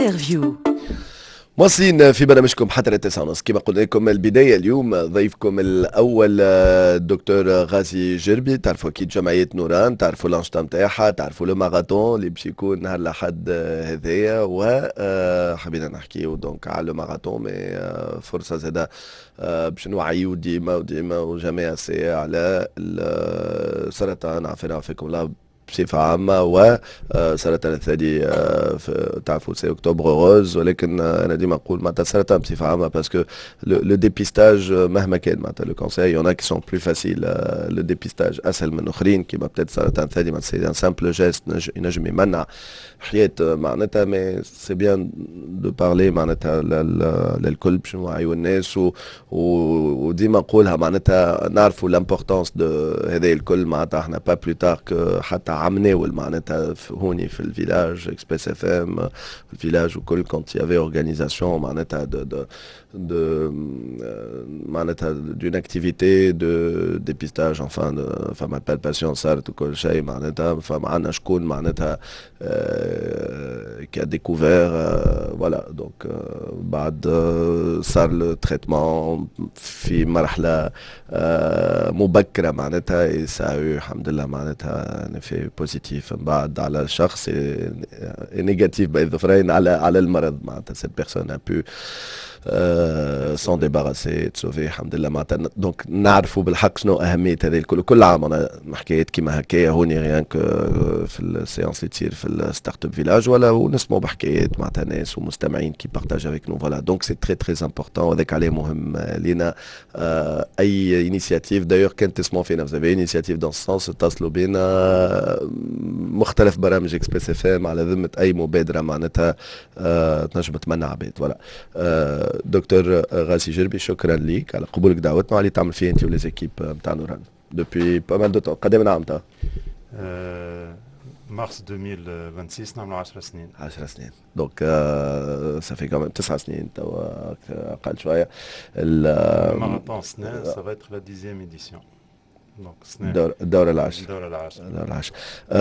انترفيو. مواصلين في برنامجكم حتى التاسعة ونص. كما قلنا لكم البداية اليوم ضيفكم الأول الدكتور غازي جربي. تعرفوا أكيد جمعية نوران، تعرفوا الأنشطة نتاعها، تعرفوا لو ماراثون اللي باش يكون نهار الأحد هذايا، وحبينا نحكيو دونك على لو ماراثون. مي فرصة زادة باش نوعيو ديما وجميع ساعة على السرطان. عافانا وعافاكم الله بصفة عامة، وسرطان الثدي تعرفوا سي أكتوبر روز، ولكن أنا ديما نقول معناتها السرطان بصفة عامة باسكو لو ديبيستاج مهما كان معناتها لو كونسير يون كي سون بلو فاسيل، لو ديبيستاج أسهل من أخرين كيما بتات سرطان الثدي معناتها سي ان سامبل جيست ينجم يمنع حياة معناتها. مي سي بيان دو بارلي معناتها للكل باش نوعيو الناس، وديما نقولها معناتها نعرفوا لامبورتونس دو هذا الكل. معناتها احنا با بلو تار حتى عمناول معناتها هوني في الفيلاج اكسبريس اف ام الفيلاج وكل كونت يافي اورغانيزاسيون معناتها de معناتها d'une activité de dépistage enfin فما palpation صارت وكل شيء معناتها. فمعنا شكون معناتها qui a découvert voilà donc بعد صار لو تريتمون في مرحلة مبكرة معناتها سا الحمد لله معناتها نفي بوزيتيف من بعد على الشخص نيجاتيف بين ظفرين على المرض معناتها cette personne a pu s'en débarrasser تسوفي الحمد لله معناتها. دونك نعرفوا بالحق شنو أهمية هذه الكل. كل عام أنا حكايات كيما هكايا هوني ريان في السيانس اللي تصير في الستارت اب فيلاج ولا ونسمعوا بحكايات معناتها ناس ومستمعين كي بارتاج افيك نو. فوالا دونك سي تري امبورطون وهذاك عليه مهم لينا. أي انيسياتيف دايوغ كانت تسمعوا فينا في انيسياتيف دون سونس اتصلوا بينا. مختلف برامج اكسبريس اف ام على ذمة أي مبادرة معناتها تنجم تمنع عباد. فوالا دكتور غازي جربي شكرا ليك على قبولك دعوتنا وعلي تعمل فيه انت وليزيكيب نتاع نوران دوبوي با مال دو طون. قدام نعم تا مارس 2026 نعملوا 10 سنين. 10 سنين دونك صافي كمان 9 سنين توا اقل شويه. الماراثون سنه سا فا اتر لا 10e ايديسيون دونك سنه الدوره العاشره. الدوره العاشره.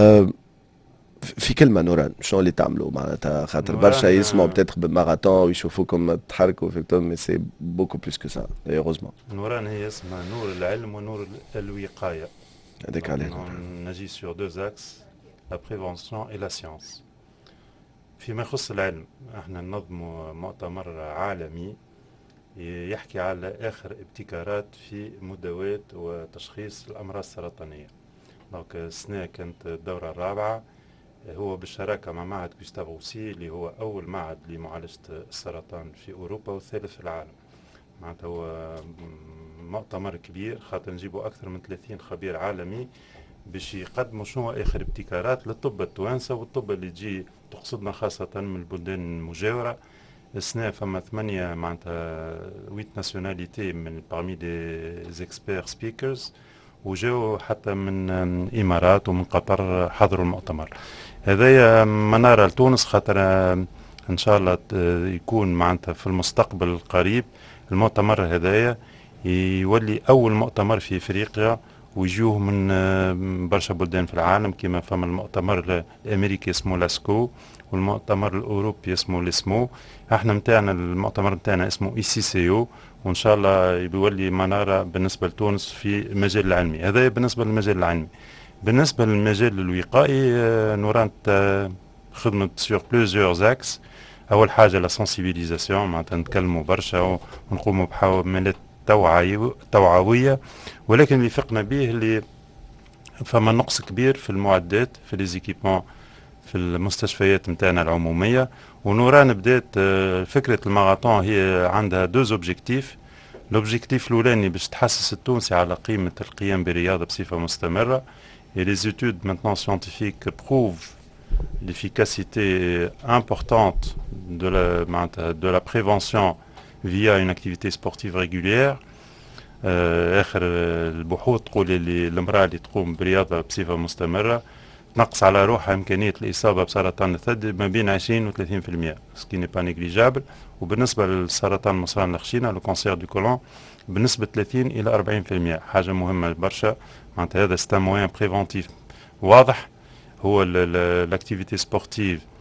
في كلمة نوران شنو اللي تعملوا معناتها؟ خاطر برشا يسمعوا بتاتر بالماراثون ويشوفوكم تحركوا فيكتوم مي سي بوكو بلوس كو سا هيروزمون. نوران هي اسمها نور العلم ونور الوقاية. هذاك عليه نجي سور دو زاكس لا بريفونسيون اي لا سيونس. فيما يخص العلم احنا ننظموا مؤتمر عالمي يحكي على اخر ابتكارات في مداواة وتشخيص الامراض السرطانية. دونك السنة كانت الدورة الرابعة، هو بالشراكة مع معهد غوستاف روسي اللي هو أول معهد لمعالجة السرطان في أوروبا والثالث في العالم. معناتها هو مؤتمر كبير خاطر نجيبوا أكثر من 30 خبير عالمي باش يقدموا شنو آخر ابتكارات للطب التوانسة والطب اللي تجي تقصدنا خاصة من البلدان المجاورة. السنة فما 8 معناتها 8 ناسيوناليتي من parmi des experts speakers وجاوا حتى من الإمارات ومن قطر حضروا المؤتمر. هذايا منارة لتونس خاطر إن شاء الله يكون معناتها في المستقبل القريب المؤتمر هذايا يولي أول مؤتمر في إفريقيا ويجوه من برشا بلدان في العالم كما فما المؤتمر الأمريكي اسمه لاسكو والمؤتمر الأوروبي اسمه لسمو. احنا متاعنا المؤتمر متاعنا اسمه ICCO وإن شاء الله يولي منارة بالنسبة لتونس في المجال العلمي. هذا بالنسبة للمجال العلمي. بالنسبة للمجال الوقائي نوران خدمة سور بلوزيور زاكس. أول حاجة لا سنسيبيليزاسيون معناتها نتكلموا برشا ونقوموا بحملات توعوية، ولكن اللي فقنا به اللي فما نقص كبير في المعدات في ليزيكيبمون في المستشفيات متاعنا العمومية. ونوران بدات فكرة الماراثون هي عندها دوز اوبجيكتيف. لوبجيكتيف الأولاني باش تحسس التونسي على قيمة القيام برياضة بصفة مستمرة. Et les études maintenant scientifiques prouvent l'efficacité importante de la prévention via une activité sportive régulière. آخر البحوث تقول اللي المرأة اللي تقوم برياضة بصفة مستمرة تنقص على روحها إمكانية الإصابة بسرطان الثدي ما بين 20 و 30%، سكي ني با نيجليجابل. وبالنسبة للسرطان مصران الخشينة لو كونسير دو كولون بنسبة 30 إلى 40%، حاجة مهمة برشا. معناتها هذا ستا موان بريفونتيف واضح. هو الاكتيفيتي سبورتيف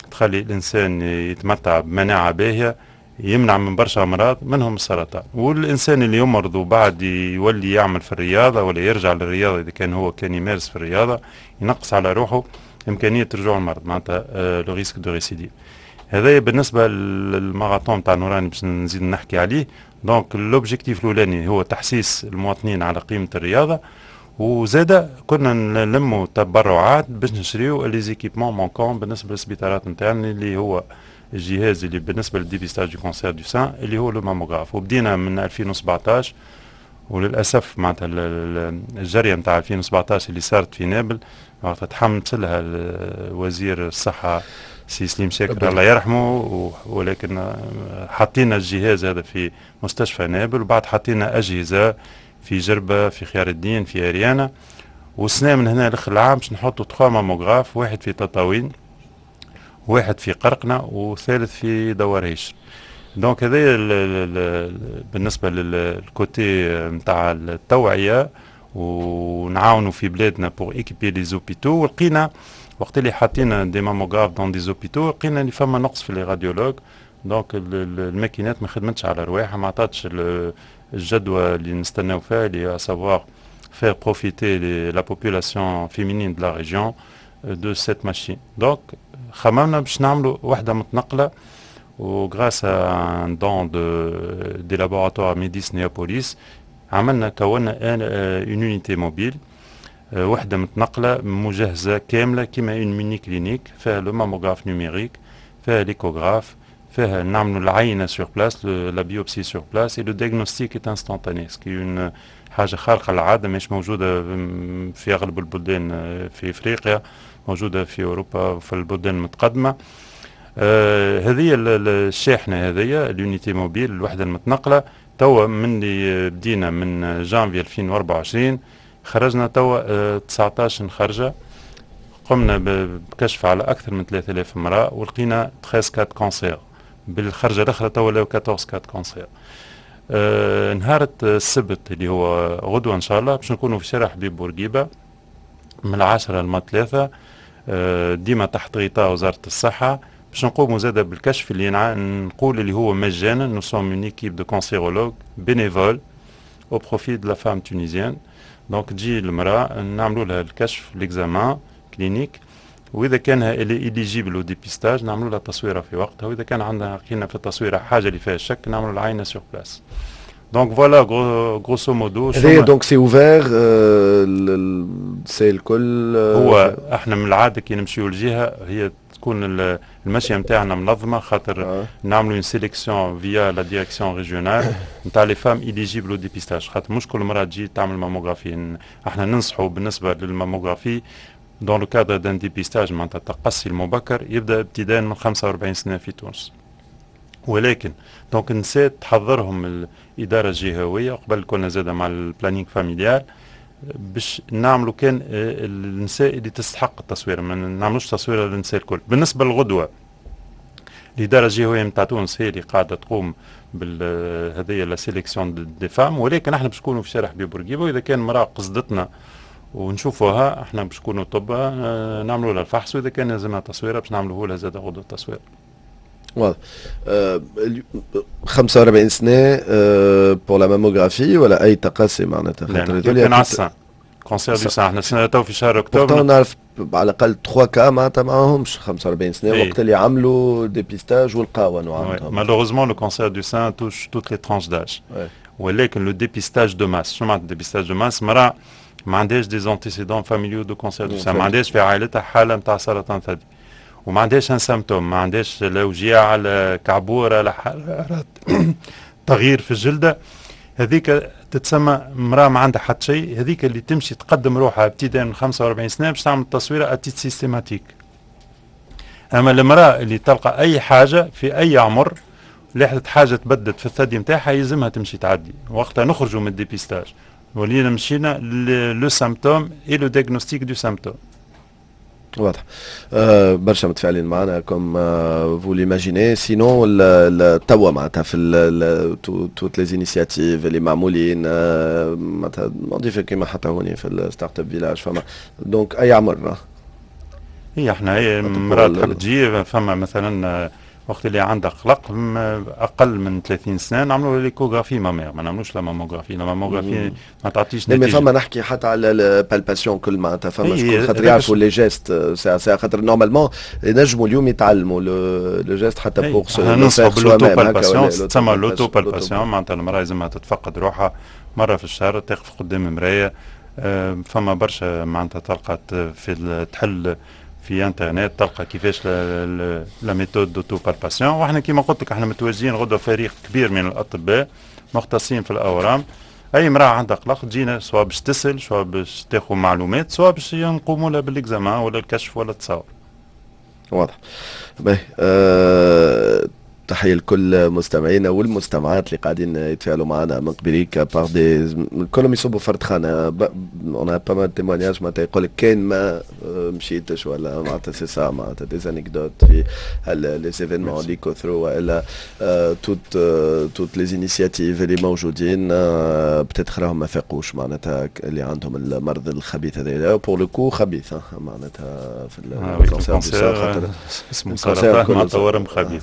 تخلي الإنسان يتمتع بمناعة باهية، يمنع من برشا أمراض منهم السرطان. والإنسان اللي يمرض وبعد يولي يعمل في الرياضة ولا يرجع للرياضة إذا كان هو كان يمارس في الرياضة، ينقص على روحه إمكانية رجوع المرض، معناتها لو ريسك دو ريسيديف. هذا بالنسبة للماراثون تاع نوراني باش نزيد نحكي عليه. دونك لوبجيكتيف الأولاني هو تحسيس المواطنين على قيمة الرياضة، وزادا كنا نلموا تبرعات باش نشريو لي زيكيبمون مونكون بالنسبة للسبيطارات نتاعنا، اللي هو الجهاز اللي بالنسبة للديبيستاج دو كونسير دو سان اللي هو لو ماموغراف. وبدينا من 2017، وللأسف معناتها الجرية نتاع 2017 اللي صارت في نابل وقت تحمس لها وزير الصحة سي سليم شاكر الله يرحمه، ولكن حطينا الجهاز هذا في مستشفى نابل، وبعد حطينا أجهزة في جربة، في خيار الدين، في أريانا. والسنة من هنا لآخر العام باش نحطوا 3 ماموغراف، واحد في تطاوين، واحد في قرقنة، وثالث في دوارهيش. دونك هذا بالنسبة للكوتي نتاع التوعية، ونعاونوا في بلادنا بور ايكيبي لي زوبيتو. ولقينا وقت اللي حاطين دي ماموغراف دون دي زوبيتو لقينا اللي فما نقص في لي راديولوج. دونك الماكينات ما خدمتش على رواحها، ما عطاتش الجدوى اللي نستناو فيها، اللي سافوار faire profiter la population féminine de la région de cette machine. Donc خممنا باش نعملوا وحده متنقله، وغراس ان دون دي لابوراتوار ميديس نيابوليس عملنا كونا اون يونيتي موبيل، وحده متنقله مجهزه كامله كيما اون ميني كلينيك، فيها لو ماموغراف نيميريك، فيها ليكوغراف، فيها نعملوا العينه سور بلاس، لا بيوبسي سور بلاس، اي لو ديagnostic est instantané، سكي اون حاجه خارقه للعاده مش موجوده في اغلب البلدان في افريقيا، موجوده في اوروبا وفي البلدان المتقدمه. هذه الشاحنه، هذه اليونيتي موبيل، الوحده المتنقله. توا من اللي بدينا من جانفي 2024 خرجنا توا 19 خرجه، قمنا بكشف على اكثر من 3000 امراه، ولقينا 13 كات كونسير. بالخرجه الاخرى توا لو 14 كات كونسير. نهار السبت اللي هو غدوه ان شاء الله باش نكونوا في شارع حبيب بورقيبه من 10 لما 3، ديما تحت غطاء وزاره الصحه، باش نقوموا زاده بالكشف اللي نقول اللي هو مجانا. نو سوم اون ايكيب دو كونسيرولوج بينيفول او بروفي دو لا فام تونيزيان. دونك تجي المراه نعملوا لها الكشف ليكزامان كلينيك، واذا كان اليجيبل او ديبيستاج نعملوا لها تصويره في وقتها، واذا كان عندنا لقينا في التصويره حاجه اللي فيها شك نعملوا العينه سور بلاس. دونك فوالا غروسو مودو. هذايا دونك سي اوفير سي الكل. هو احنا من العاده كي نمشيو لجهه هي تكون المشيه نتاعنا منظمه، خاطر نعملوا اون سيليكسيون فيا لا ديريكسيون ريجيونال نتاع لي فام اليجيبل او ديبيستاج، خاطر مش كل مره تجي تعمل ماموغرافي. احنا ننصحوا بالنسبه للماموغرافي دون لو كادر دان ديبيستاج معناتها التقصي المبكر يبدا ابتداء من 45 سنه في تونس. ولكن دونك النساء تحضرهم الاداره الجهويه، وقبل كنا زاده مع البلانينغ فاميليال باش نعملوا كان النساء اللي تستحق التصوير، ما نعملوش تصوير للنساء الكل. بالنسبه للغدوه الاداره الجهويه نتاع تونس هي اللي قاعده تقوم هذه لا سيليكسيون دي فام، ولكن احنا باش نكونوا في شارع حبيب بورقيبه، واذا كان مراه قصدتنا ونشوفوها احنا باش نكونوا طبا نعملوا لها الفحص، واذا كان لازمها تصويره باش نعملوه لها زاد غدوه تصوير. واضح. 45 سنه بور لا ماموغرافي ولا اي تقاسي معناتها؟ خاطر كان عسان كونسير دو سان احنا السنه تو في شهر اكتوبر نعرف على الاقل 3 كا معناتها معاهمش 45 سنه وقت اللي عملوا ديبيستاج ولقاو عندهم. مالوروزمون لو كونسير دو سان توش توت لي ترانش داج، ولكن لو ديبيستاج دو ماس، شنو معناتها ديبيستاج دو ماس؟ مرأة ما عندهاش دي زونتيسيدون فاميليو دو كونسير دو سان، ما عندهاش في عائلتها حاله نتاع سرطان ثدي، وما عندهاش ان سيمتوم، ما عندهاش لا وجيعه لا كعبوره لا تغيير في الجلده، هذيك تتسمى امراه ما عندها حتى شيء. هذيك اللي تمشي تقدم روحها ابتداء من 45 سنه باش تعمل تصويره اتيت سيستيماتيك. اما المراه اللي تلقى اي حاجه في اي عمر، لاحظت حاجه تبدت في الثدي نتاعها، يلزمها تمشي تعدي، وقتها نخرجوا من الديبيستاج ولينا مشينا لو سيمتوم اي لو ديagnostic دو سيمتوم. واضح. برشا متفاعلين معنا كوم فو ليماجيني. سينون توا معناتها في توت لي زينيسياتيف اللي معمولين معناتها نضيف كيما حتى هوني في الستارت اب فيلاج فما دونك اي عمر؟ هي احنا مرات تحب تجي فما مثلا وقت اللي عندها قلق اقل من 30 سنه نعملوا ليكوغرافي مامير، ما نعملوش لا ماموغرافي. لا ماموغرافي ما تعطيش نتيجه. فما نحكي حتى على البالباسيون كل معناتها فما شكون خاطر يعرفوا لي جيست ساعه خاطر نورمالمون ينجموا اليوم يتعلموا لو جيست حتى بوغ سو ننصحوا بالاوتو بالباسيون. تسمى الاوتو بالباسيون معناتها المراه لازمها تتفقد روحها مره في الشهر، تقف قدام مرايه. فما برشا معناتها تلقى في تحل في انترنت تلقى كيفاش لا ميثود دوتو بالباسيون. واحنا كيما قلت لك احنا متواجدين غدوه فريق كبير من الاطباء مختصين في الاورام. اي امراه عندها قلق تجينا سواء باش تسال سواء باش تاخذ معلومات سواء باش نقوموا لها بالاكزامان ولا الكشف ولا التصاور. واضح. باهي تحية لكل مستمعينا والمستمعات اللي قاعدين يتفاعلوا معنا من قبليك بار دي كلهم يصبوا فرد خانة. اون با مال تيمونياج معناتها يقول لك كاين ما مشيتش ولا معناتها سي سا معناتها دي زانيكدوت في لي ايفينمون اللي كثروا والا توت لي انيسياتيف اللي موجودين بتاتخ راهم ما فاقوش معناتها اللي عندهم المرض الخبيث هذا بور لو كو خبيث معناتها في الكونسير خاطر اسمه سرطان معناتها ورم خبيث.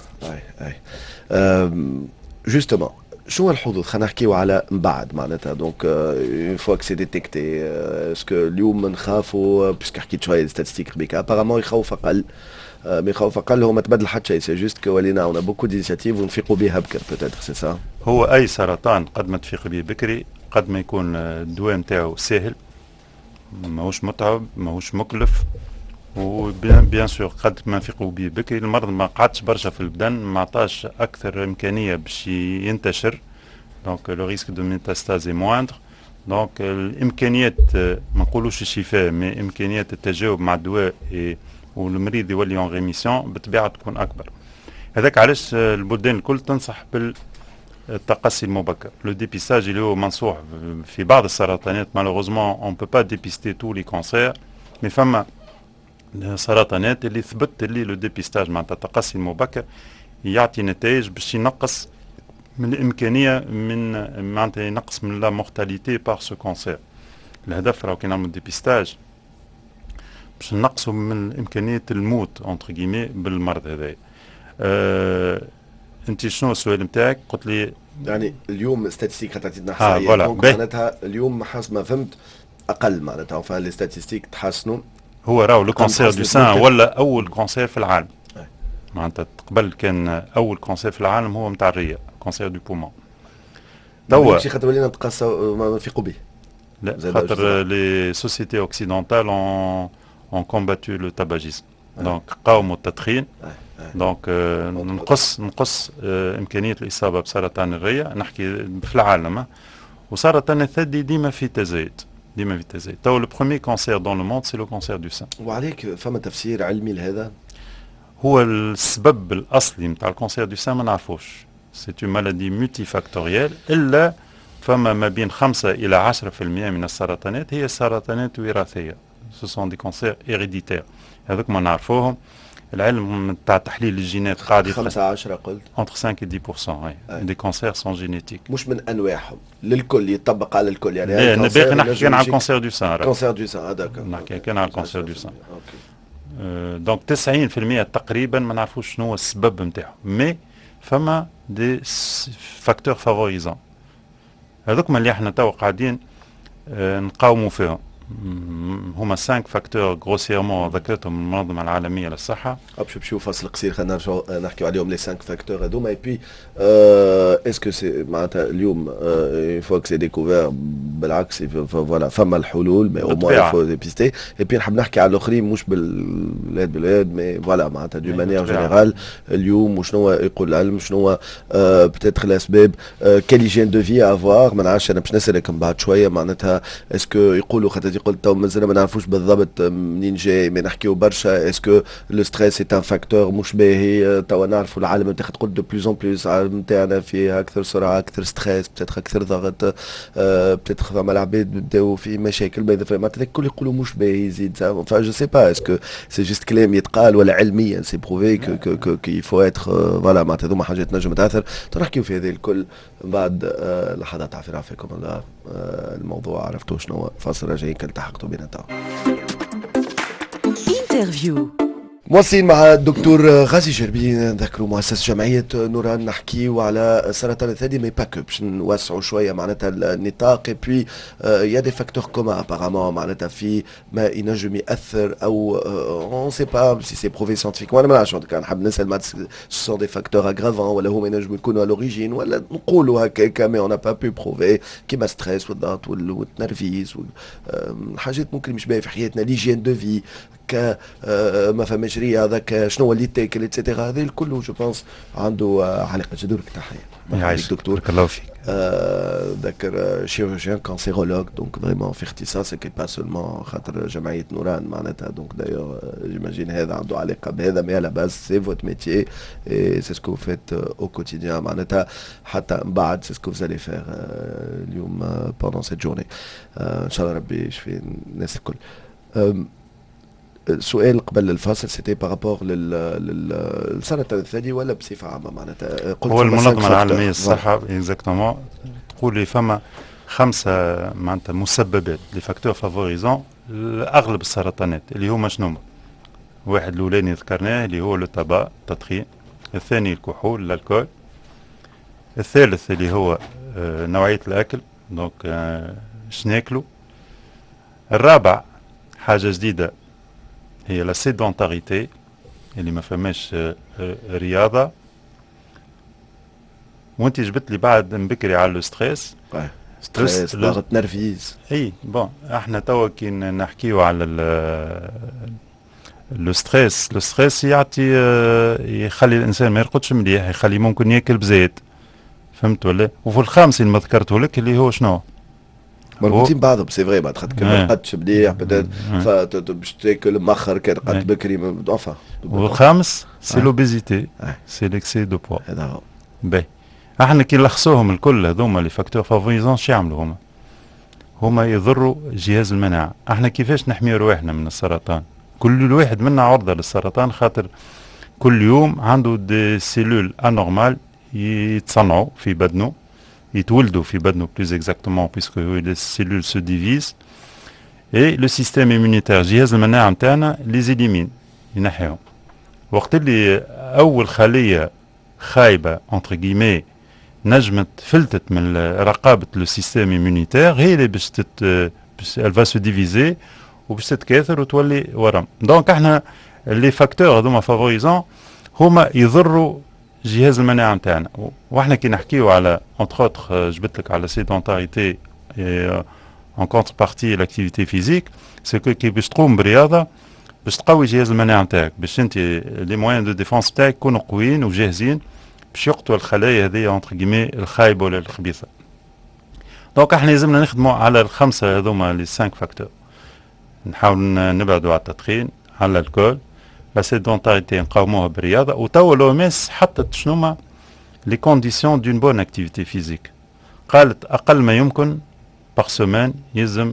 جوستومون شنو الحدود؟ خلينا نحكيو على من بعد معناتها دونك اون فوا كو سي ديتيكتي اسكو اليوم نخافوا باسكو حكيت شويه ستاتستيك بيك ابارامون يخوف اقل مي يخوف اقل هو ما تبدل حتى شيء سي جوست كو ولينا اون بوكو دينيسياتيف ونفيقوا بها بكر بوتيتر سي سا. هو اي سرطان قد ما تفيق به بكري قد ما يكون الدواء نتاعو ساهل ماهوش متعب ماهوش مكلف وبيان سور قد ما نفيقوا به بكري المرض ما قعدش برشا في البدن ما عطاش اكثر امكانيه باش ينتشر دونك لو ريسك دو ميتاستاز موندر دونك الامكانيات ما نقولوش الشفاء مي امكانيات التجاوب مع الدواء والمريض يولي اون ريميسيون بالطبيعه تكون اكبر. هذاك علاش البلدان الكل تنصح بالتقصي المبكر لو ديبيستاج اللي هو منصوح في بعض السرطانات. مالوغوزمون اون بو با ديبيستي تو لي كونسير مي فما السرطانات اللي ثبت اللي لو ديبيستاج معناتها التقصي المبكر يعطي نتائج باش ينقص من الامكانيه من معناتها ينقص من لا مورتاليتي بار سو كونسير. الهدف راهو كي نعملوا ديبيستاج باش نقصوا من امكانيه الموت اونتر كيمي بالمرض هذايا. انت شنو السؤال نتاعك؟ قلت لي يعني اليوم ستاتستيك تعطينا احصائيات معناتها اليوم حسب ما فهمت اقل معناتها فلي ستاتستيك تحسنوا. هو راهو لو كونسير دو سان ولا اول كونسير في العالم معناتها قبل كان اول كونسير في العالم هو نتاع الرئه كونسير دو بومون. توا ماشي خاطر ولينا نتقاسوا ما نفيقوا به لا خاطر لي سوسيتي اوكسيدونتال اون كومباتو لو تاباجيزم دونك قاوموا التدخين دونك نقص امكانيه الاصابه بسرطان الرئه نحكي في العالم وسرطان الثدي ديما في تزايد ديما في تزايد. تو لو بروميي كونسير دون لو موند سي لو كونسير دو سان. وعليك فما تفسير علمي لهذا؟ هو السبب الاصلي نتاع الكونسير دو سان ما نعرفوش سي اون مالادي مولتي فاكتوريال الا فما ما بين 5 إلى 10% من السرطانات هي سرطانات وراثيه سو سون دي كونسير هيريديتير هذوك ما نعرفوهم. العلم نتاع تحليل الجينات قاعد 15 قلت entre 5 et 10% دي كونسير سون جينيتيك مش من انواعهم للكل يطبق على الكل يعني باقي نحكي كان على الكونسير دو سان كونسير دو سان هذاك نحكي كان على الكونسير دو سان دونك 90% تقريبا ما نعرفوش شنو هو السبب نتاعو مي فما دي فاكتور فافوريزون هذوك اللي احنا تو قاعدين نقاوموا فيهم هما 5 فاكتور غروسيرمون ذكرتهم المنظمه العالميه للصحه. باش نمشيو فاصل قصير خلينا نرجعوا نحكيو عليهم لي 5 فاكتور هذوما اي بي اسكو سي معناتها اليوم فوا كو سي ديكوفير بالعكس فوالا فما الحلول مي او موان فو ديبيستي اي بي نحب نحكي على الاخرين مش باليد مي فوالا معناتها دو مانيير جينيرال اليوم وشنو يقول العلم شنو بتاتر الاسباب كال هيجين دو في افوار ما نعرفش انا باش نسالك من بعد شويه معناتها اسكو يقولوا خاطر قلت تو مازال ما نعرفوش بالضبط منين جاي مي نحكيو برشا اسكو لو ستريس سي ان فاكتور مش باهي تو نعرفوا العالم نتاع تقول دو بلوز اون بلوز العالم نتاعنا فيه اكثر سرعه اكثر ستريس بتاتر اكثر ضغط بتاتر فما العباد بداو في مشاكل معناتها الكل يقولوا مش باهي يزيد فا جو سي با اسكو سي جوست كلام يتقال ولا علميا سي بروفي كي فو اتر فوالا معناتها هذوما حاجات نجم تاثر نحكيو في هذه الكل بعد لحظات عفوا فيكم الله الموضوع عرفتوا شنو فاصل راجعين كنتحقتوا بينا تو انترفيو مواصلين مع الدكتور غازي جربي، نذكروا مؤسسة جمعية نوران، نحكيو على سرطان الثدي مي باكو باش نوسعوا شوية معناتها النطاق. اي بوي يا دي فاكتور كومان ابارامون معناتها في ما ينجم يأثر او اون سي با سي سي بروفي سيانتيفيك، وانا ما نعرفش كان نحب نسأل سون دي فاكتور اغرافون ولا هما ينجموا يكونوا على لوريجين، ولا نقولوا هكاكا مي اون با بو بروفي كيما ستريس والضغط والتنرفيز حاجات ممكن مش باهية في حياتنا، ليجين دو في ك ما فماش رياضه، شنو اللي تاكل اتسيتيرا، هذا الكل جو بونس عنده علاقه. جدورك تحيه. يعيشك دكتور. بارك الله فيك. ذكر شيروجيان كانسيرولوج، دونك فريمون في اختصاصك با سولمون خاطر جمعيه نوران معناتها، دونك دايور جيماجين هذا عنده علاقه بهذا، مي على باز سي فوت ميتيي اي سي سكو فيت او كوتيديان معناتها حتى من بعد سي سكو فزالي فيغ اليوم بوندون سيت جورني. ان شاء الله ربي يشفي الناس الكل. سؤال قبل الفاصل سيتي بارابور للسرطان الثدي ولا بصفه عامه معناتها؟ قلت هو المنظمه العالميه للصحه اكزاكتومون تقول لي فما 5 معناتها مسببات لي فاكتور فافوريزون لاغلب السرطانات اللي هما شنو؟ واحد الاولاني ذكرناه اللي هو التبا التدخين، الثاني الكحول الكحول، الثالث اللي هو نوعيه الاكل دونك شناكلو، الرابع حاجه جديده هي لا سيدونتاريتي اللي ما فماش رياضه، وانت جبت لي بعد مبكري على الستريس. ستريس ضغط نرفيز. اي بون احنا توا كي نحكيو على لو ستريس يعطي يخلي الانسان ما يرقدش مليح، يخلي ممكن ياكل بزيت، فهمت ولا؟ وفي الخامس اللي ما ذكرته لك اللي هو شنو؟ مربوطين بعضهم سي فري، بعد خاطر ما قدش مليح باش تاكل مخر كان قد بكري انفا. والخامس سي لوبيزيتي، سي ليكسي دو بوا. هذا هو. باهي احنا كي نلخصوهم الكل هذوما لي فاكتور فافوريزون شو يعملوا هما يضروا جهاز المناعه. احنا كيفاش نحميو رواحنا من السرطان؟ كل واحد منا عرضه للسرطان، خاطر كل يوم عنده دي سيلول انورمال يتصنعوا في بدنه، يتولدوا في بدنه بلوز اكزاكتومون بيسكو لي سيلول سو ديفيز، اي لو سيستيم ايمونيتير جهاز المناعه نتاعنا لي زيليمين ينحيهم. وقت اللي اول خليه خايبه انتر كيمي نجمت فلتت من رقابه لو سيستيم ايمونيتير، هي اللي باش الفا سو ديفيزي وباش تتكاثر وتولي ورم. دونك احنا لي فاكتور هذوما فافوريزون هما يضروا جهاز المناعه نتاعنا. واحنا كي نحكيو على انتر اوتر جبت لك على سيدونتاريتي ان كونتر بارتي لاكتيفيتي فيزيك، سي كي باش تقوم برياضه باش تقوي جهاز المناعه نتاعك، باش انت لي موان دو ديفونس نتاعك يكونوا قويين وجاهزين باش يقتلوا الخلايا هذه انتر كيمي الخايبه ولا الخبيثه. دونك احنا لازمنا نخدموا على الخمسه هذوما لي 5 فاكتور. نحاول نبعدوا على التدخين، على الكول، لا سيدونتاريتي نقاوموها بالرياضه. وتوا لو ام اس حطت شنوما لي كونديسيون دون بون اكتيفيتي فيزيك، قالت اقل ما يمكن باغ سومان يلزم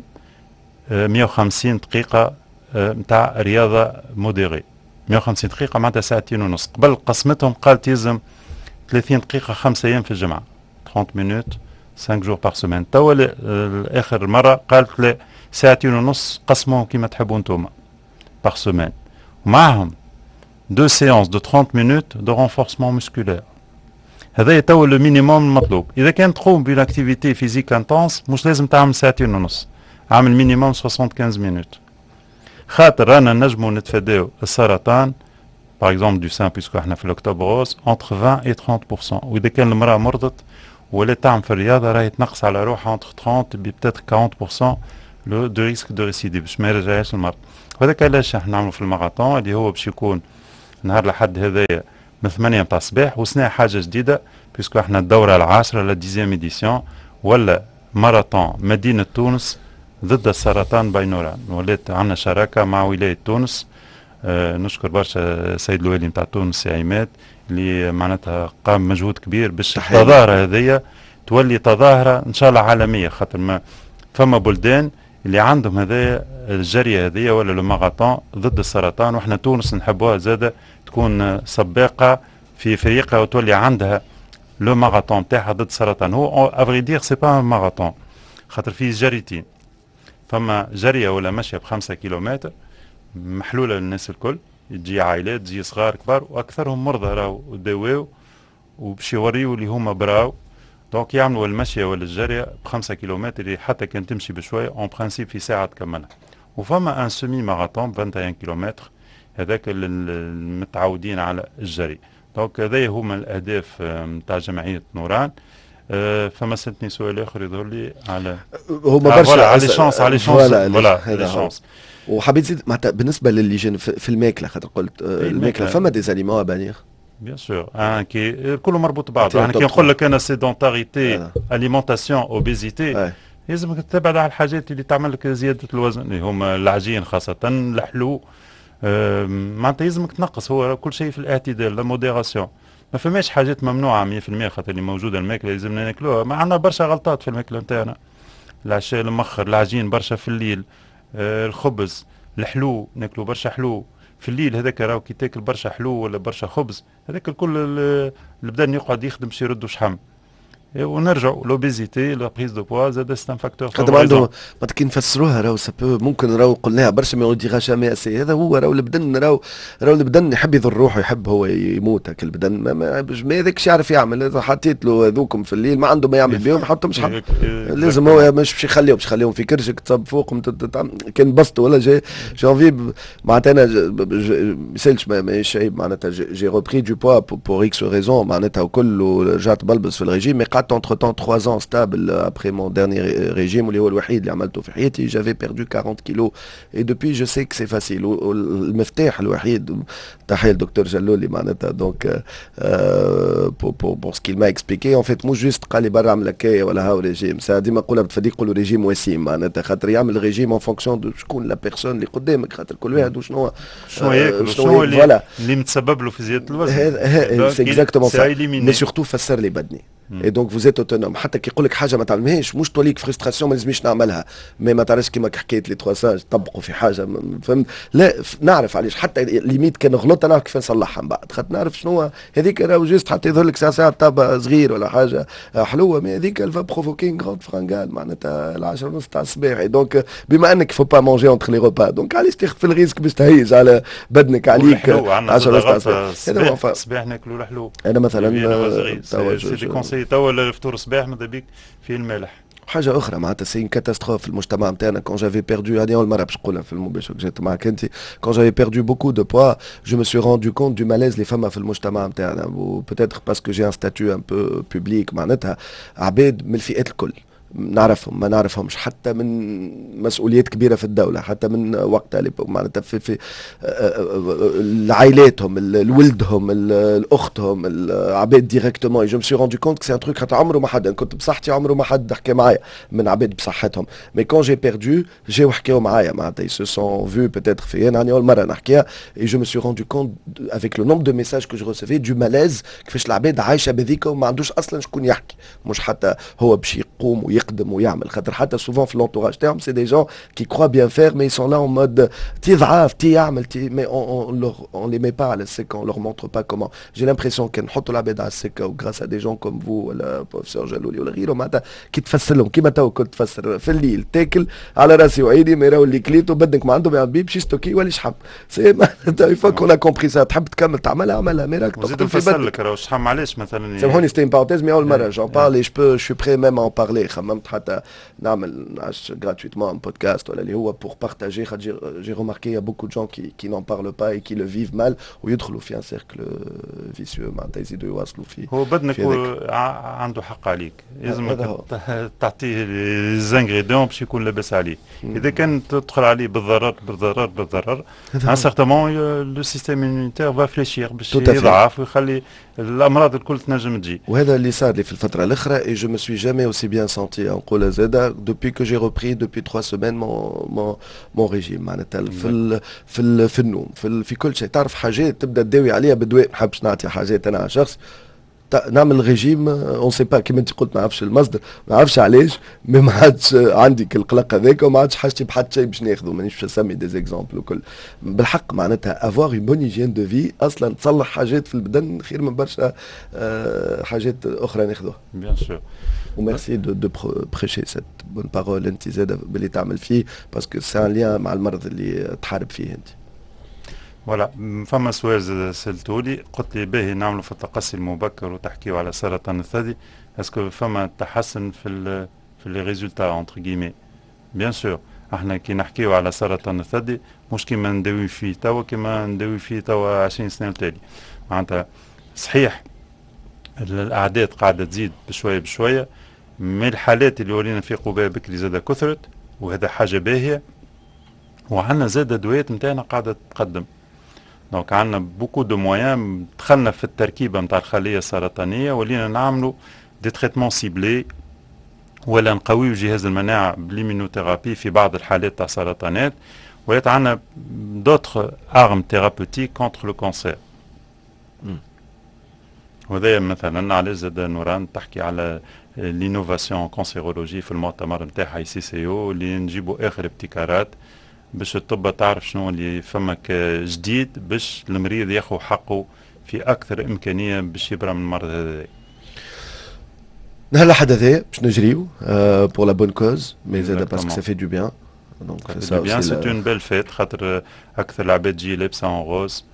150 دقيقه نتاع رياضه موديري. 150 دقيقه معناتها ساعتين ونص. قبل قسمتهم قالت يلزم 30 دقيقه 5 ايام في الجمعه، 30 مينوت 5 جور باغ سومان. توا اخر مره قالت لا ساعتين ونص قسموهم كيما تحبوا انتوما باغ سومان، ومعهم 2 séances de 30 minutes de renforcement musculaire. هذا تو لو مينيموم المطلوب. اذا كان تقوم بالاكتيفيتي فيزيك انتونس مش لازم تعمل ساعتين ونص، عامل مينيموم 75 مينوت، خاطر رانا نجمو نتفاداو السرطان باغ اكزومبل دو سان بيسكو احنا في الاكتوبر روز انتر 20 et 30%. واذا كان المراه مرضت ولا تعمل في الرياضه راهي تنقص على روحها انتر 30 بتاتر 40% لو دو ريسك دو ريسيديف باش ما يرجعش المرض. وهذاك علاش احنا نعملو في الماراثون اللي هو باش يكون نهار لحد هذايا من 8 نتاع الصباح. وسنا حاجه جديده بيسكو احنا الدوره العاشره لا 10 ايديسيون ولا ماراثون مدينه تونس ضد السرطان باي نوران. ولات عندنا شراكه مع ولايه تونس. نشكر برشا السيد الوالي نتاع تونس سي عماد اللي معناتها قام مجهود كبير باش التظاهره هذيا تولي تظاهره ان شاء الله عالميه، خاطر ما فما بلدان اللي عندهم هذايا الجريه هذيا ولا لو ماراثون ضد السرطان، واحنا تونس نحبوها زاده تكون سباقه في افريقيا وتولي عندها لو ماراثون تاعها ضد السرطان. هو افري دير سي با ماراثون خاطر فيه جريتين، فما جريه ولا مشيه ب5 كيلومتر محلوله للناس الكل تجي عائلات تجي صغار كبار واكثرهم مرضى راهو دواو وباش يوريو اللي هما براو. دونك يعملوا المشي ولا الجري ب5 كيلومتر حتى كان تمشي بشويه اون برانسيب في ساعه تكملها. وفما ان سيمي ماراثون 21 كيلومتر هذاك المتعودين على الجري. دونك هذا هما الاهداف نتاع جمعيه نوران. فما سالتني سؤال اخر يظهر لي على هما برشا على شانس فوالا شانس. وحبيت زيد معناتها بالنسبه للي جن في الماكله خاطر قلت الماكله فما دي زاليمون ابانيغ بيان سور كي كله مربوط بعض. يعني كي نقول لك انا سيدونتاريتي اليمونتاسيون اوبيزيتي لازمك تبعد على الحاجات اللي تعمل لك زياده الوزن اللي هما العجين خاصه الحلو. معناتها لازمك تنقص هو كل شيء في الاعتدال لا موديراسيون. ما فماش حاجات ممنوعه 100% خاطر اللي موجوده الماكله لازمنا ناكلوها. ما عندنا برشا غلطات في الماكله نتاعنا. العشاء المخر العجين برشا في الليل. الخبز الحلو ناكلو برشا حلو في الليل. هذاك راهو كي تاكل برشا حلو ولا برشا خبز هذاك الكل البدن يقعد يخدم باش يردو شحم. ونرجعوا لوبيزيتي لا بريز دو بوا زاد سي ان فاكتور خاطر عنده كي نفسروها راهو ممكن راهو قلناها برشا ما ديغا جامي اسي. هذا هو راهو البدن راهو البدن يحب يضر روحه يحب هو يموت هكا البدن ما هذاكش يعرف يعمل. اذا حطيت له هذوكم في الليل ما عنده ما يعمل بهم يحطهم شحال لازم هو مش باش يخليهم في كرشك تصب فوقهم كان بسط ولا جي جانفي معناتها انا ما يسالش ما شيء معناتها جي ريبري دو بوا بور اكس ريزون معناتها وكل رجعت بلبس في الريجيم. entre temps 3 ans stable après mon dernier régime اللي هو الوحيد اللي عملته في حياتي. j'avais perdu 40 kilos et depuis je sais que c'est facile. المفتاح الوحيد تحية الدكتور جلولي معناتها دونك pour ce qu'il m'a expliqué en fait مو جوست قال لي برا اعمل هكايا ولا هاو ريجيم. ساعة ديما نقولها بتفديك يقولوا ريجيم وسيم معناتها خاطر يعمل ريجيم en fonction de شكون لا بيرسون اللي قدامك خاطر كل واحد وشنو ياكل وشنو اللي متسبب له في زيادة الوزن. c'est exactement ça mais surtout فسر لي بدني. Et donc vous êtes autonome. حتى كي يقول لك حاجه ما تعملهاش مش توليك فرستراسيون ما لازمش نعملها مي ما تعرفش كيما حكيت لي 3 ساج طبقوا في حاجه فهمت. لا نعرف علاش حتى ليميت كان غلط نعرف كيف نصلحها من بعد خاطر نعرف شنو هذيك راهو جوست حتى يظهر لك ساعه طابه صغير ولا حاجه حلوه مي هذيك الفا بروفوكي غراند فرانغال معناتها العشرة ونص تاع الصباح. دونك بما انك فو با مونجي اونتر لي روبا دونك علاش تاخذ في الريسك باش تهيج على بدنك عليك 10 نص تاع الصباح ناكلوا الحلو. انا مثلا توا الفطور الصباح ماذا بيك فيه المالح. حاجه اخرى معناتها سي كاتاستروف في المجتمع نتاعنا. كون جافي بيردو هذه اول مره باش نقولها في المباشر جيت معك انت. كون جافي بيردو بوكو دو بوا جو مي سوي روندو كونت دو ماليز اللي فما في المجتمع نتاعنا و بوتيتر باسكو جي ان ستاتيو ان بو بوبليك معناتها عباد من الفئات الكل نعرفهم ما نعرفهمش حتى من مسؤوليات كبيره في الدوله حتى من وقتها معناتها في عائلاتهم ولدهم الاختهم العباد ديريكتومون. جو مسي روندو كونت سي ان تروك خاطر عمره ما حد كنت بصحتي عمره ما حد حكى معايا من عباد بصحتهم. مي كون جي بيردو جاو حكاو معايا معناتها سو سون فو بوتيتر في انا اول مره نحكيها. اي جو مسي روندو كونت افيك لو نومبر دو ميساج كو جو ريسيفي دو مالاز كيفاش العباد عايشه بذيك وما عندوش اصلا شكون يحكي مش حتى هو باش يقوم يقدم ويعمل خاطر حتى souvent في l'entourage تاعهم سي دي جون كي كروا بيان فير مي سون لا اون مود تي ضعاف تي يعمل تي مي on les met pas على السكه on leur montre pas comment. j'ai l'impression كي نحطوا العباد على السكه وغراس ا دي جون كوم فو ولا بروفيسور جلولي ولا غيره معناتها كي تفسر لهم كيما تو كنت تفسر في الليل تاكل على راسي وعيني ما راهو اللي كليته بدك ما عنده ما يعمل باش يستوكي ولا يشحم سي معناتها يفا كون ا كومبري سا تحب تكمل تعملها عملها مي راك تقتل في بدك راهو شحم علاش مثلا سامحوني ستي بارونتيز مي اول مره جون بارلي جو سوي بري ميم ان بارلي خممت حتى نعمل gratuitement un podcast ولا اللي هو pour partager. j'ai remarqué il y a beaucoup de gens qui n'en parlent pas et qui le vivent mal ويدخلوا في un cercle vicieux معناتها يزيدوا يواصلوا فيه. هو بدنك عنده حق عليك لازم تعطيه الزانغريديون باش يكون لاباس عليه. اذا كان تدخل عليه بالضرر ان سارتان مون لو سيستيم immunitaire va fléchir باش يضعف ويخلي الامراض الكل تنجم تجي. وهذا اللي صار لي في الفتره الاخرى et je me suis jamais aussi bien senti نقولها زاده depuis que j'ai repris depuis 3 semaines mon régime معناتها في النوم في كل شيء. تعرف حاجات تبدا تداوي عليها بدواء ما نحبش نعطي حاجات انا على شخص نعمل ريجيم اون سي با كيما انت قلت ما نعرفش المصدر ما نعرفش علاش مي ما عادش عندي القلق هذاك وما عادش حاجتي بحد شيء باش ناخذه مانيش باش نسمي دي زيكزامبل وكل بالحق معناتها افوار اون بون هيجين دو في اصلا تصلح حاجات في البدن خير من برشا حاجات اخرى ناخذوها. بيان سور وميرسي دو بريشي سيت بون بارول انت زاده باللي تعمل فيه باسكو سي ان ليان مع المرض اللي تحارب فيه انت. ولا فما سؤال سألتولي قلت لي باهي نعملوا في التقصي المبكر وتحكيوا على سرطان الثدي اسكو فما تحسن في لي ريزولتا اونتر كيمي. بيان سور احنا كي نحكيو على سرطان الثدي مش كيما نداوي فيه توا كيما نداوي فيه توا 20 سنه التالي. معناتها صحيح الاعداد قاعده تزيد بشويه بشويه، من الحالات اللي ولينا نفيقوا بها بكري زاد كثرت وهذا حاجه باهيه، وعندنا زاد الدويات نتاعنا قاعده تتقدم. دونك عندنا بوكو دو مويان، دخلنا في التركيبه نتاع الخليه السرطانيه ولينا نعملوا دي تريتمون سيبلي ولا نقويو جهاز المناعه بالإيمينوثيرابي في بعض الحالات تاع سرطانات، ولات عندنا دوتر ارم ثيرابوتيك كونتر لو كونسير. وهذا مثلا علاش زاد نوران تحكي على لينوفاسيون كونسيرولوجي في المؤتمر نتاعها اي سي سي او اللي نجيبوا اخر ابتكارات باش الطب تعرف شنو اللي فمك جديد باش المريض ياخذ حقه في اكثر امكانيه باش يبرى من المرض هذا. نهلا حد هذايا باش نجريو بور لا بون كوز مي زاد باسكو سا في دو بيان. دونك سا بيان سي اون بيل فيت خاطر اكثر العباد تجي لابسه اون روز.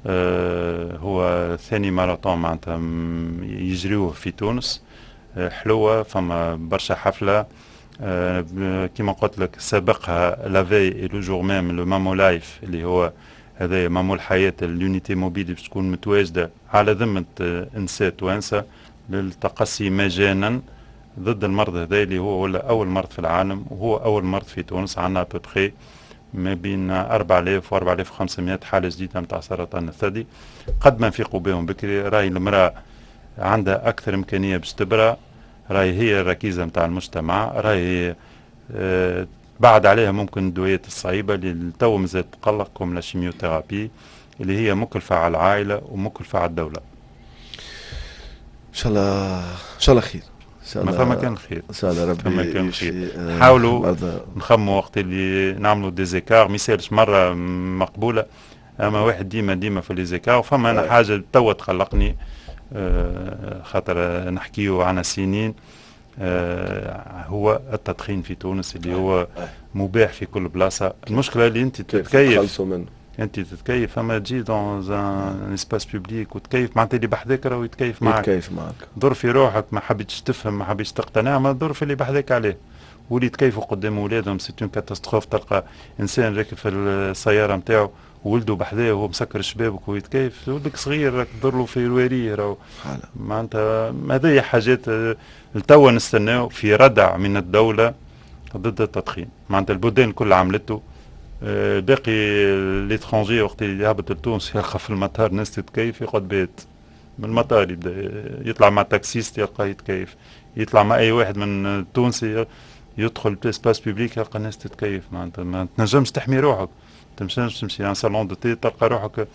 هو ثاني ماراثون معناتها يجريوه في تونس، حلوه فما برشا حفله. كما قلت لك سابقها لافي لو جور ميم لو مامو لايف اللي هو هذا مامو الحياه اليونيتي موبيل باش تكون متواجده على ذمه انسان توانسه للتقصي مجانا ضد المرض هذا اللي هو ولا اول مرض في العالم وهو اول مرض في تونس. عندنا بوبخي ما بين 4000 و 4500 حاله جديده نتاع سرطان الثدي. قد ما نفيقوا بهم بكري راهي المراه عندها اكثر امكانيه باش تبرى، راهي هي الركيزه نتاع المجتمع، راهي بعد عليها ممكن الدويات الصعيبه اللي تو مازال تقلق كوم لا شيميوثيرابي اللي هي مكلفه على العائله ومكلفه على الدوله. ان شاء الله ان شاء الله خير. ما فما كان خير ان شاء الله ربي فما كان خير. نحاولوا نخموا وقت اللي نعملوا ديزيكار، ما يسالش مره مقبوله اما واحد ديما في ليزيكار. وفما انا حاجه توا تقلقني خاطر نحكيو عن سنين، هو التدخين في تونس اللي هو مباح في كل بلاصه. المشكله اللي انت تتكيف انت تتكيف فما تجي دون ان اسباس بوبليك وتكيف معناتها اللي بحذاك راهو يتكيف معك. ضر في روحك، ما حبيتش تفهم ما حبيتش تقتنع، ما ضر في اللي بحذاك عليه. واللي تكيفوا قدام اولادهم سي اون كاتاستروف. تلقى انسان راكب في السياره نتاعو وولده بحذاه وهو مسكر الشبابك ويتكيف، ولدك صغير راك تضر له في الواريه راهو. معناتها هذه حاجات توا نستناو في ردع من الدوله ضد التدخين. معناتها البلدان الكل عملته. باقي ليترونجي وقت اللي يهبط لتونس يلقى في المطار ناس تتكيف يقعد بيت من المطار يبدا يطلع مع تاكسيست يلقاه يتكيف، يطلع مع اي واحد من تونسي يدخل باسباس بيبليك يلقى الناس تتكيف. معناتها ما تنجمش تحمي روحك، تمشيش تمشي عن صالون دو تي تلقى روحك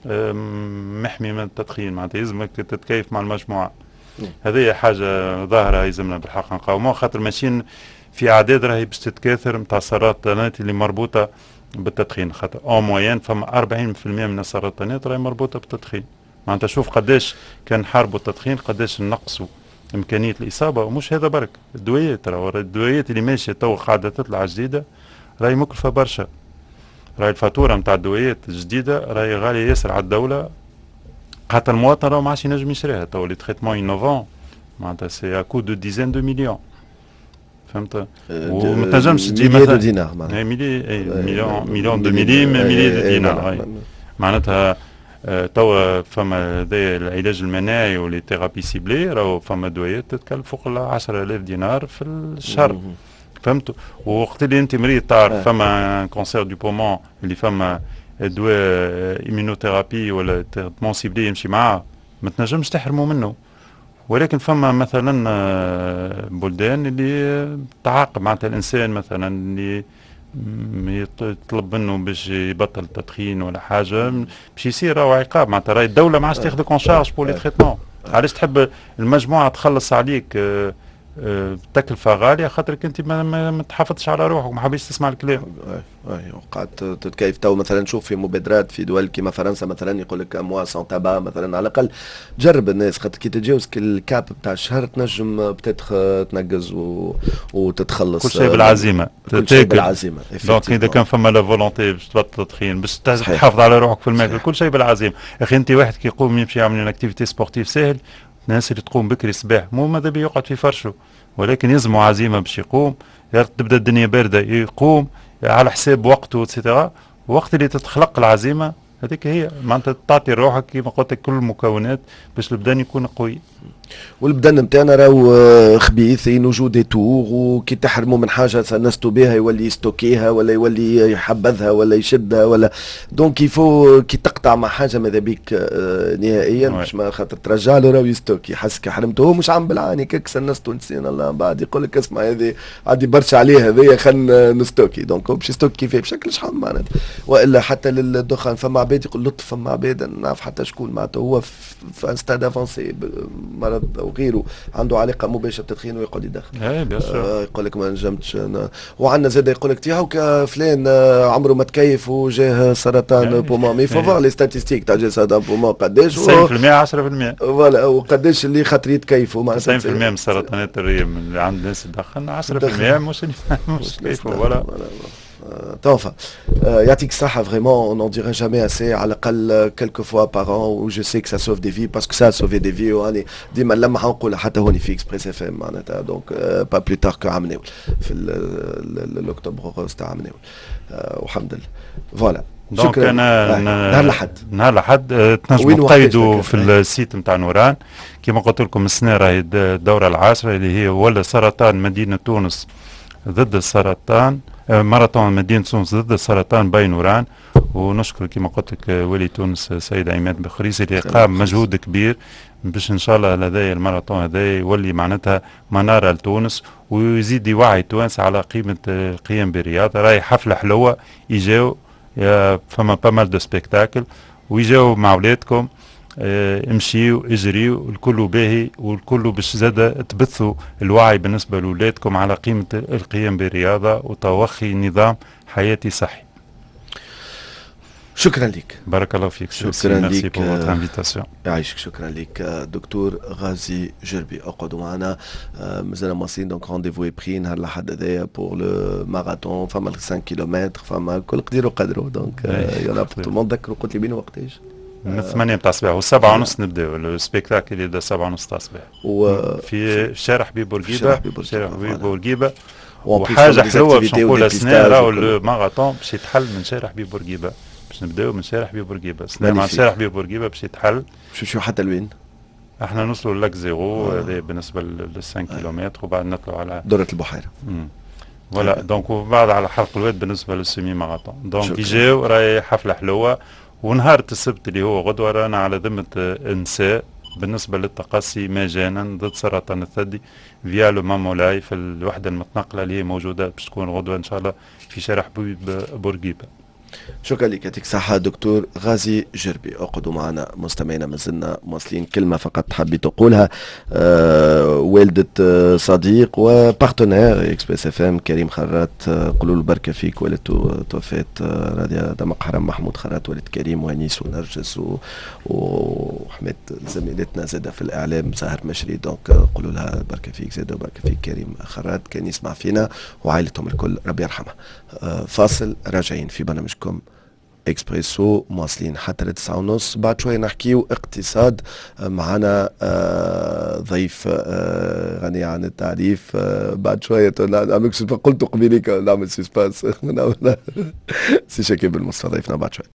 محمي من التدخين. معناتها يلزمك تتكيف مع المجموعه. هذه حاجه ظاهره يلزمنا بالحق نقاوموها خاطر ماشيين في اعداد راهي باش تتكاثر نتاع السرطانات اللي مربوطه بالتدخين. خاطر او موين فما 40% من السرطانات راهي مربوطه بالتدخين. معناتها شوف قداش كان نحاربوا التدخين قداش نقصوا امكانيه الاصابه. ومش هذا برك الدويات، راهو الدويات اللي ماشيه تو قاعده تطلع جديده راهي مكلفه برشا. راهي الفاتوره نتاع الدويات الجديده راهي غاليه ياسر على الدوله خاطر المواطن راهو ما عادش ينجم يشريها. تو لي تريتمون انوفون معناتها سي ا كو دو ديزين دو مليون. فهمت؟ وما تنجمش تجي مثلا دينار معناتها مليون دو ملي دينار. معناتها توا فما العلاج المناعي ولي ثيرابي سيبلي راهو فما دوايات تتكلف فوق 10,000 دينار في الشهر. فهمتوا؟ ووقت اللي انت مريض تعرف فما كونسير دو بومون اللي فما دواء ايمينوثيرابي ولا تريتمون سيبلي يمشي معاه ما تنجمش تحرموا منه. ولكن فما مثلا بلدان اللي تعاقب معناتها الانسان مثلا اللي يطلب منه باش يبطل التدخين ولا حاجه باش يصير راهو عقاب. معناتها راهي الدوله ما عادش تاخذك اون شارج بور لي تريتمون. علاش تحب المجموعه تخلص عليك تكلفة غالية خاطرك انت ما تحافظش على روحك وما حبيش تسمع الكلام. وقعدت تتكيف. تو مثلا نشوف في مبادرات في دول كيما فرنسا مثلا يقول لك اموا سون تابا مثلا، على الاقل جرب الناس، خاطر كي تتجاوز الكاب بتاع الشهر تنجم بتتخ تنقز وتتخلص. كل شيء بالعزيمة. كل شيء بالعزيمة. دونك اذا كان فما لا فولونتي باش تبطل التدخين، باش تحافظ على روحك في الماكل، كل شيء بالعزيمه. يا اخي انت واحد كي يقوم يمشي يعمل ان اكتيفيتي سبورتيف ساهل، الناس اللي تقوم بكري الصباح مو ماذا بيه يقعد في فرشه، ولكن يلزموا عزيمه باش يقوم. تبدا الدنيا بارده يقوم على حساب وقته وتسيتيرا. وقت اللي تتخلق العزيمه هذيك هي معناتها تعطي روحك كيما قلت لك كل المكونات باش البدن يكون قوي. والبدن نتاعنا راهو خبيث، ينوجو دي تور، وكي تحرموا من حاجه سنستو بها يولي يستوكيها ولا يولي يحبذها ولا يشدها ولا. دونك يفو كي تقطع مع حاجه ماذا بيك نهائيا باش ما خاطر ترجع له راهو يستوكي، حسك حرمته مش عم بالعاني كيك سنستو نسينا الله بعد يقول لك اسمع هذه عادي برشا عليها هذيا خلينا نستوكي. دونك باش يستوكي كيف بشكل شحال معناتها. والا حتى للدخان فما عباد يقول لطف، فما عباد نعرف حتى شكون معناتها هو في ان ستاد افونسي مرض او غيره عنده علاقه مباشره بالتدخين ويقعد يدخن. يقول لك ما نجمتش وعندنا زاد يقول لك تيهاو فلان عمره ما تكيف وجاه سرطان بومون. مي فو فوار لي ستاتيستيك تاع جاه سرطان بومون قداش 90% 10%. فوالا وقداش اللي خاطر يتكيفوا معناتها 90% من سرطانات الرئه اللي عند الناس يدخن 10% مش كيفوا ولا. Enfin, يعطيك الصحة vraiment, on n'en dirait jamais assez, على الأقل quelques fois par an, où je sais que ça sauve des vies, parce que ça a sauvé des vies, وأنا ديما لما حنقول حتى هوني في إكسبريس اف ام معناتها donc pas plus tard que عام ناول في الأكتوبر روز تاع عام ناول والحمد لله. فوالا. دونك انا نهار الأحد تنجموا تقيدوا في السيت نتاع نوران كما قلت لكم. السنة راهي الدورة العاشرة اللي هي ولا سرطان مدينة تونس ضد السرطان، ماراثون مدينة تونس ضد السرطان باي نوران. ونشكر كما قلت لك والي تونس سيد عماد بخريسي اللي قام مجهود كبير باش ان شاء الله هذا الماراثون هذا يولي معناتها منارة لتونس ويزيد يوعي التوانسة على قيمة القيام بالرياضة. راهي حفلة حلوة، يجاو فما بامال دو سبيكتاكل ويجاو مع ولادكم. امشيوا اجريوا الكل باهي والكل باش زاد تبثوا الوعي بالنسبة لولادكم على قيمة القيام بالرياضة وتوخي نظام حياتي صحي. شكرا لك. بارك الله فيك. شكرا لك. يعيشك. شكرا لك دكتور غازي جربي. اقعدوا معنا مازال مواصلين. دونك رونديفو بري نهار الاحد هذايا بور لو ماراثون. فما 5 كيلومتر فما الكل قديروا قدروا. دونك يلا تو الموند ذكروا قلت لي بين وقتاش؟ من 8 تاع الصباح و7:30 نبداو السبيكتاكل يبدا 7:30 تاع الصباح في شارع حبيب بورقيبه. وحاجه حلوه باش نقولها سنة راهو الماراثون باش يتحل من شارع حبيب بورقيبه. باش نبداو من شارع حبيب بورقيبه سنة مع شارع حبيب بورقيبه باش يتحل. باش نمشيو حتى لوين؟ احنا نوصلوا للاك زيرو هذا بالنسبه لل 5 كيلومتر وبعد نطلعوا على دورة البحيره. فوالا. دونك وبعد على حلق الواد بالنسبه للسيمي ماراثون. دونك يجيو راهي حفله حلوه. ونهار السبت اللي هو غدوه رانا على ذمه النساء بالنسبه للتقصي مجانا ضد سرطان الثدي فيا لو مامولاي في الوحده المتنقله اللي هي موجوده باش تكون غدوه ان شاء الله في شارع حبيب بورقيبه. شكرا لك. يعطيك الصحة دكتور غازي جربي. اقعدوا معنا مستمعينا مازلنا مواصلين. كلمة فقط حبيت تقولها. والدة صديق وبارتنير اكسبريس اف ام كريم خرات. قولوا له بركة فيك. والدته توفات راديا دمق حرم محمود خرات والد كريم وانيس ونرجس وحمد زميلتنا زادة في الإعلام سهر مشري. دونك قولوا لها بركة فيك زادة وبركة فيك كريم خرات كان يسمع فينا وعائلتهم الكل ربي يرحمها. فاصل راجعين في برنامجكم اكسبريسو مواصلين حتى ل9:30. بعد شويه نحكيو اقتصاد. معنا ضيف غني عن التعريف. بعد شويه قلت قبيليك نعمل سسبانس سي شكيب المصطفى ضيفنا بعد شويه.